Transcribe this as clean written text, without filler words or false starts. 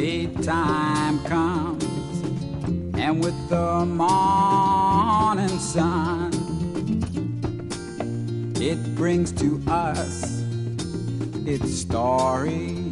Daytime comes, and with the morning sun, it brings to us its story